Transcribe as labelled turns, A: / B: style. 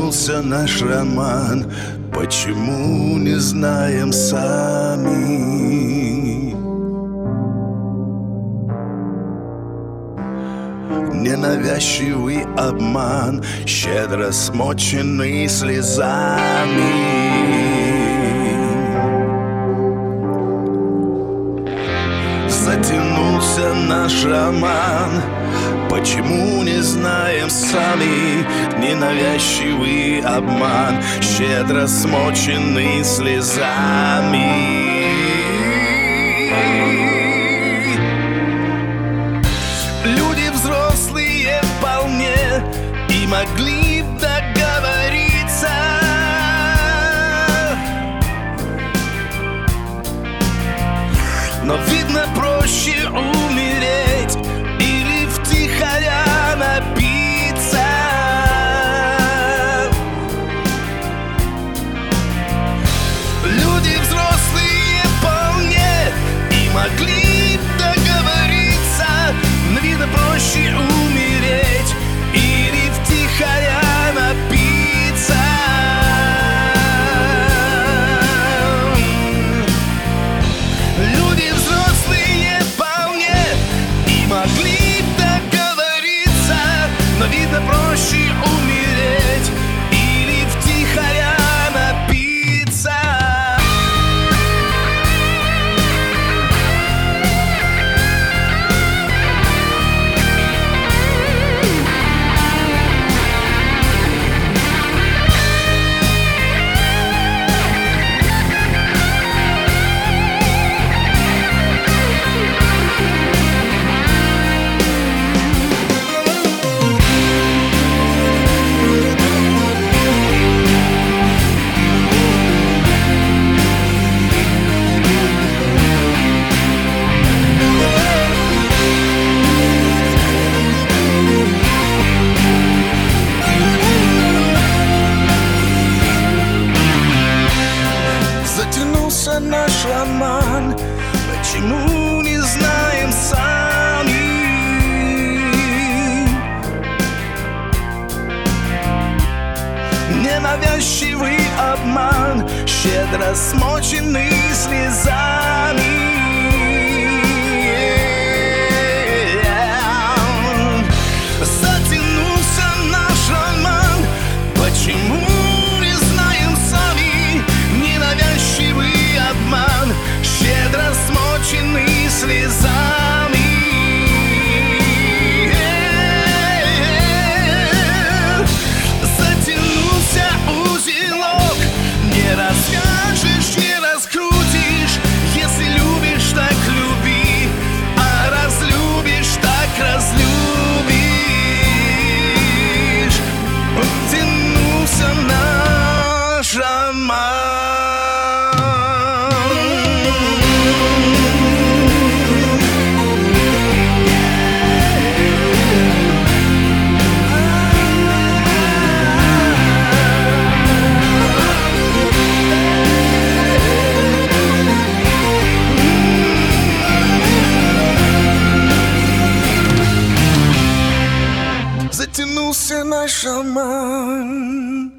A: Затянулся наш роман, почему не знаем сами. Ненавязчивый обман, щедро смоченный слезами. Затянулся наш роман, почему не знаем сами. Ненавязчивый обман, щедро смоченный слезами. Люди взрослые вполне и могли б договориться, но видно проще умереть или втихаря напиться. Люди взрослые вполне и могли б договориться, но видно проще умереть или втихаря напиться. Люди взрослые вполне и могли б договориться, но видно проще умереть или втихаря напиться. Затянулся наш роман, почему не знаем сами. Ненавязчивый обман, щедро смоченный слезами. Затянулся наш роман, почему не знаем сами. Ненавязчивый обман, щедро смоченный слезами. Затянулся узелок, не развяжешь, не раскрутишь. Если любишь, так люби, а разлюбишь, так разлюбишь. Затянулся наш роман. Затянулся наш роман.